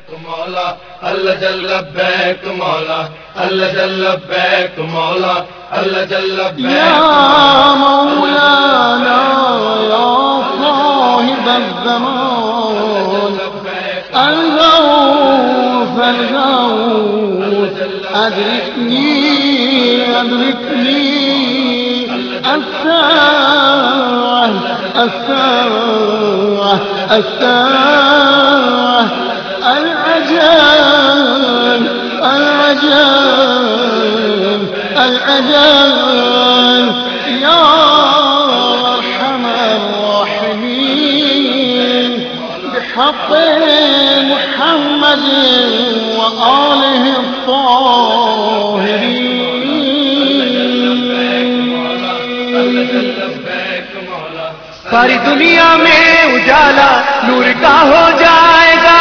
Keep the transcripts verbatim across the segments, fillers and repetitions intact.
مولا اللہ جل لبیک مولا اللہ جل لبیک مولا اللہ جل لبیک یا مولانا یا صاحب الزمان الغوث الغوث ادرکنی ادرکنی الساعة الساعة الساعة العجل العجل العجل يا أرحم الراحمين بحق محمد وآله الطاهرين. ساری دنیا میں اجالا نور کا ہو جائے گا،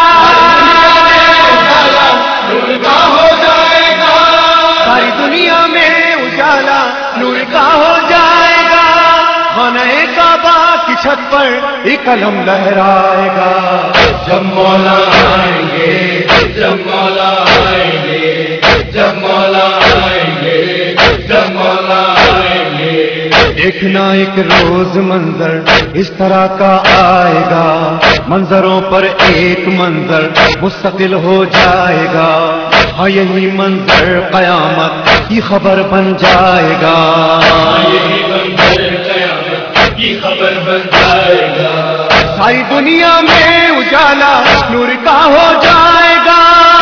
نور کا ہو جائے گا، ساری دنیا میں اجالا نور کا ہو جائے گا، خانہ کعبہ کی چھت پر ایک علم لہرائے گا. جب مولا آئیں گے جب مولا آئیں گے جب مولا آئیں گے جب مولا آئیں گے. دیکھنا ایک روز منظر اس طرح کا آئے گا، منظروں پر ایک منظر مستقل ہو جائے گا، ہاں یہی منظر قیامت کی خبر بن جائے گا، یہی منظر قیامت کی خبر بن جائے گا. ساری دنیا میں اجالا نور کا ہو جائے گا،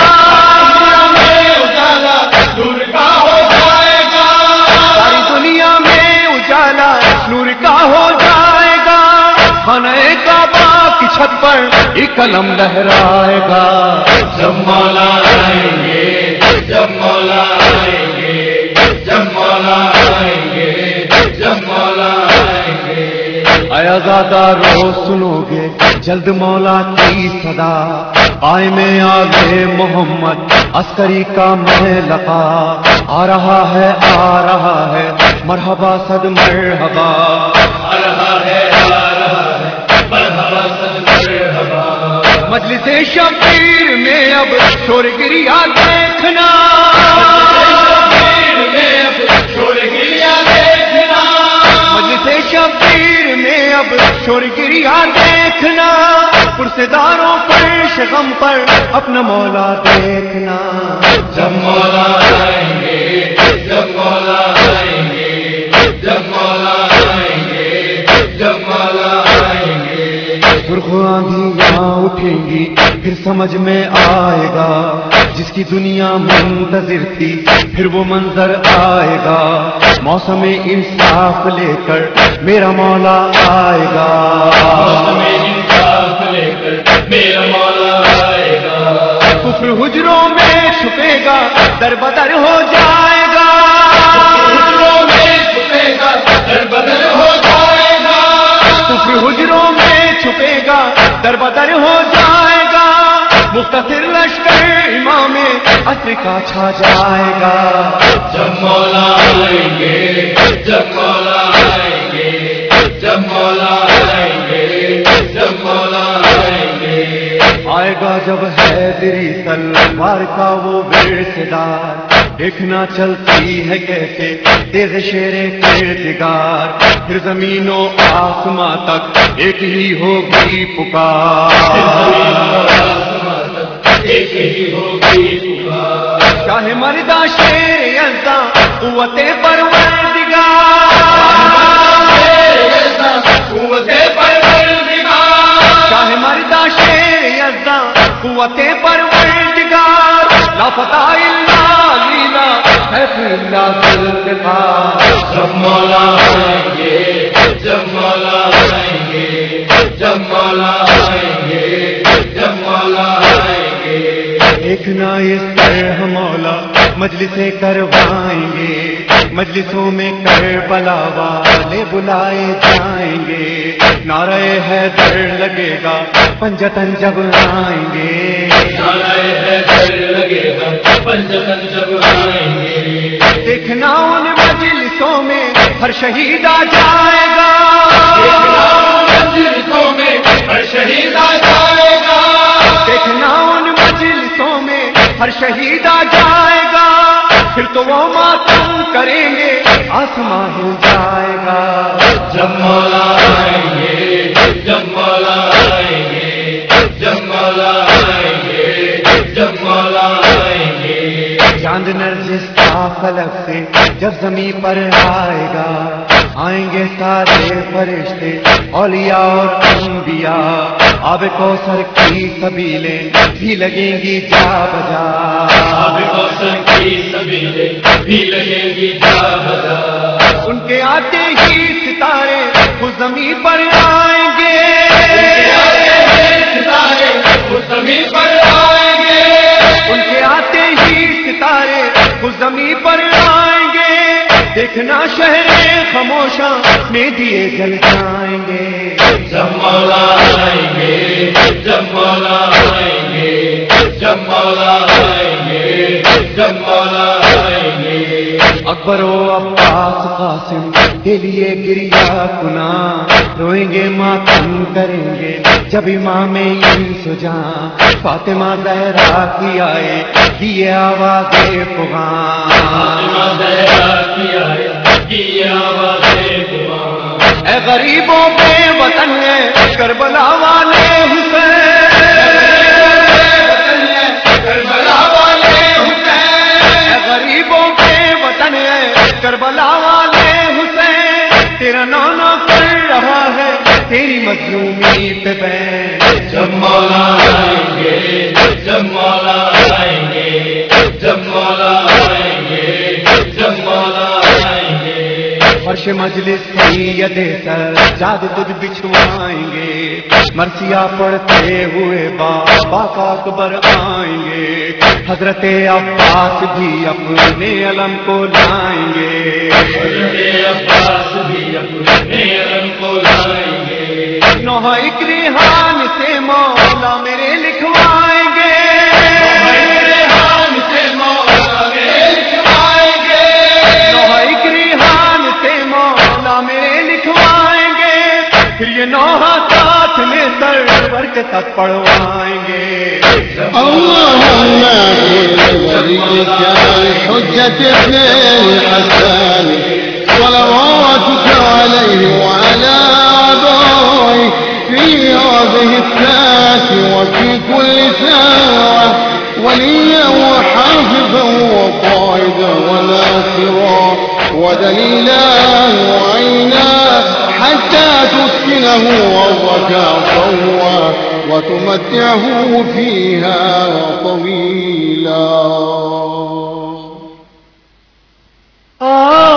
اجالا نور کا ہو جائے گا، ساری دنیا میں اجالا نور کا ہو جائے گا، خانہ کعبہ کی چھت پر ایک علم لہرائے گا. جب مولا آئیں گے جب مولا آئیں گے جب مولا آئیں گے جب مولا آئیں گے. اے آزادہ رو سنو گے جلد مولا کی صدا، قائم آگے محمد عسکری کا محلقہ، آ رہا ہے آ رہا ہے مرحبا صد مرحبا، آ رہا ہے آ رہا ہے مرحبا صد مرحبا. مجلس شبیر میں اب شور گریا دیکھنا، شبیر میں اب شور گریا دیکھنا، مجلس شبیر میں اب شور گریا دیکھنا، پرسداروں پر شغم پر اپنا مولا دیکھنا. جب مولا آئیں گے جب مولا آئیں گے جب مولا آئیں گے جب مولا آئیں گے. سرخ آندھیاں اٹھیں گی پھر سمجھ میں آئے گا، جس کی دنیا منتظر تھی پھر وہ منظر آئے گا، موسم انصاف لے کر میرا مولا آئے گا، موسم انصاف لے کر میرا مولا آئے گا. کفر حجروں میں چھپے گا در بدر ہو جائے گا، حجروں میں چھپے گا در بدر ہو جائے گا، کفر حجروں میں چھپے گا در بدر ہو جائے گا، مختصر لشکر امام عصر کا چھا جائے گا. جب مولا آئیں گے جب مولا آئیں گے جب مولا آئیں گے جب مولا آئیں گے. آئے گا جب حیدری تلوار کا وہ ورثدار، دیکھنا چلتی ہے کیسے تیز شیر کردگار، پھر زمین و آسماں تک ایک ہی ہوگی پکار، ایک ہی ہوگی پکار. شاہ مردہ شیر یزداں قوت پروردگار، قوت پروردگار، شاہ مردہ شیر یزداں قوت پروردگار، لا فتح الا لیلا حیف الا ذوالفقار. جب مولا آئیں گے جب مولا آئیں گے جب مولا آئیں گے جب مولا آئیں گے. دیکھنا اس طرح مولا مجلسیں کروائیں گے، مجلسوں میں کربلا والے بلائے جائیں گے، نعرہ حیدر لگے گا پنجتن جب آئیں گے، نعرہ حیدر لگے گا پنجتن جب آئیں گے. دیکھنا ان مجلسوں میں ہر شہید آ جائے گا، مجلسوں میں ہر شہید آ جائے گا، دیکھنا ان ہر شہید آ جائے گا پھر تو وہ ماتم کریں گے آسمان ہل جائے گا جب مولا آئیں گے جب مولا آئیں گے جب مولا آئیں گے جب مولا آئیں گے چاند نرجس کا فلک سے جب زمین پر آئے گا آئیں گے سارے فرشتے اولیاء اور انبیاء آب کوثر کی سبیلیں بھی لگیں گی جا بجا آب کوثر کی سبیلیں بھی لگیں گی جا بجا ان کے آتے ہی ستارے اس زمین پر آئیں گے ستارے اس زمین پر آئیں گے ان کے آتے ہی ستارے اس زمین پر آئیں گے دیکھنا شہر خاموشاں میں دیے جل جائیں گے جب مولا آئیں گے جب مولا آئیں گے جب مولا آئیں گے جب مولا آئیں گے اکبر و عباس قاسم کے لیے گریا کنا روئیں گے ماتم کریں گے جب امام انس جاں فاطمہ زہرا کی آئے یہ آواز فغاں فاطمہ زہرا کی آئے یہ آواز فغاں اے غریبوں پہ وطن ہے کربلا والے حسین کربلا والے حسین اے غریبوں پہ وطن ہے کربلا والے حسین تیرا نانا کر رہا ہے تیری مظلومی پہ بین جب مولا آئیں گے جب مولا آئیں گے جب مولا آئیں گے جب مولا آئیں گے فرش مجلس سید سجاد تجھ بچھوائیں گے مرثیہ پڑھتے ہوئے بابا کا اکبر آئیں گے حضرت عباس بھی اپنے علم کو لائیں گے حضرت عباس بھی اپنے علم کو لائیں گے نوحہ ایک ریحان سے مولا میرے لکھوائیں گے ریحان سے مولا میرے لکھوائیں گے نوحہ ایک ریحان سے مولا میرے لکھوائیں گے پھر یہ نوحہ ساتھ میں سرور کے ساتھ پڑھوائیں گے اللهم كل وليك الحجة ابن الحسن صلواتك عليه وعلى آبائه في هذه الساعة وفي كل ساعة وليا وحافظا وقائدا وناصرا ودليلا وعينا حتى تسكنه أرضك طوعا وتمتعه فيها طويلا